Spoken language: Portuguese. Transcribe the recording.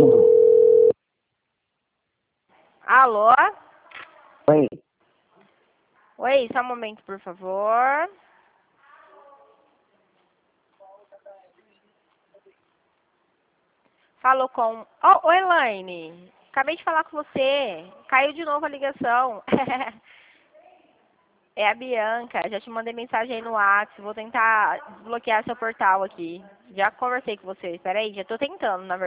Alô? Oi. Oi, só um momento, por favor. Falou com... Oh, oi, Elaine. Acabei de falar com você. Caiu de novo a ligação. É a Bianca. Já te mandei mensagem aí no WhatsApp. Vou tentar desbloquear seu portal aqui. Já conversei com você. Espera aí, já tô tentando, na verdade.